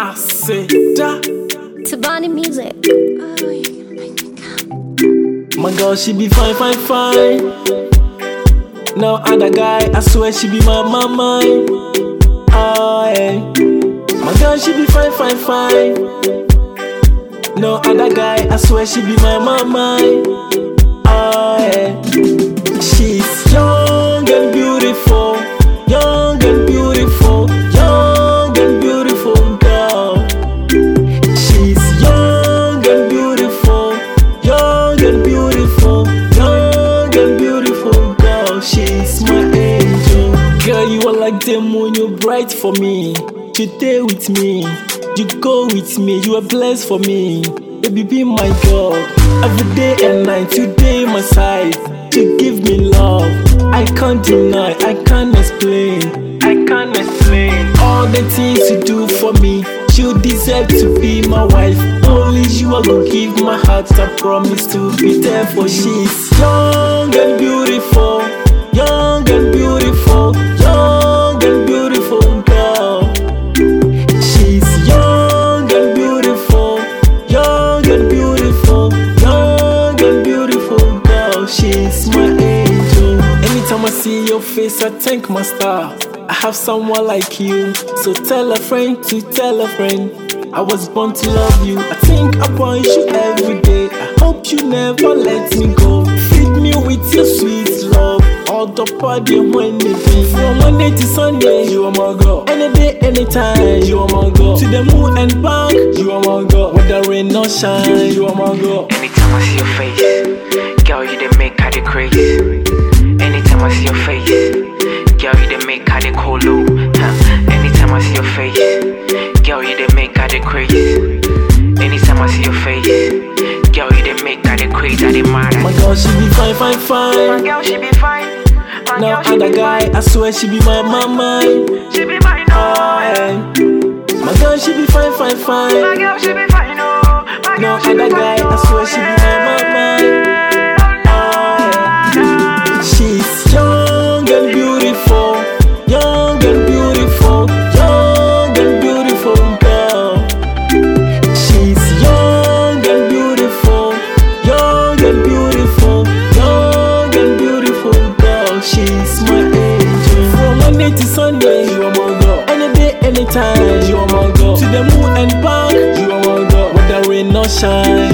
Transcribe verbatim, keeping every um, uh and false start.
I say that Tabani music. my girl, she be fine, fine, fine. No other guy, I swear she be my mama. Oh, yeah. My girl, she be fine, fine, fine. No other guy, I swear she be my mama. Oh, yeah. She's young and beautiful, young and beautiful, young and beautiful girl. She's young and beautiful, young and beautiful, young and beautiful girl. She's my angel. Girl, you are like the moon, you're bright for me. You stay with me, you go with me, you are blessed for me. Baby, be my girl. Every day and night, you day my side. You give me love, I can't deny, I can't explain, I can't explain all the things you do for me. You deserve to be my wife. Only you I go give my heart. I promise to be there for you. She's young and beautiful, young and beautiful, young and beautiful girl. She's young and beautiful, young and beautiful, young and beautiful girl. She's my angel. Anytime I see your face, I thank my star. I have someone like you, so tell a friend to tell a friend. I was born to love you. I think about you every day. I hope you never let me go. Feed me with your sweet love. All the party when it be. From Monday to Sunday, you are my girl. Any day, anytime, you are my girl. To the moon and back, you are my girl. Whether rain or shine, you are my girl. Anytime I see your face, girl, you dey make her dey crazy. Anytime I see your face, girl, you dey make her dey colo. Huh. Anytime I see your face, girl, you dey make her dey crazy. Anytime I see your face, girl, you dey make her dey crazy. I dey mad. My girl, she be fine, fine, fine. My girl, she be fine. My No girl, she other be guy, fine. I swear she be my mama. She be mine, Oh, oh, yeah. My girl, she be fine, fine, My fine. girl, she be fine, oh. My No girl, she other be guy, fine, I swear she be my mama. She's young and beautiful, young and beautiful, young and beautiful girl. She's young and beautiful, young and beautiful, young and beautiful girl. She's my angel. From Monday to Sunday, you are my girl. Any day, anytime, you are my girl. To the moon and back, you are my girl. Whether rain or shine,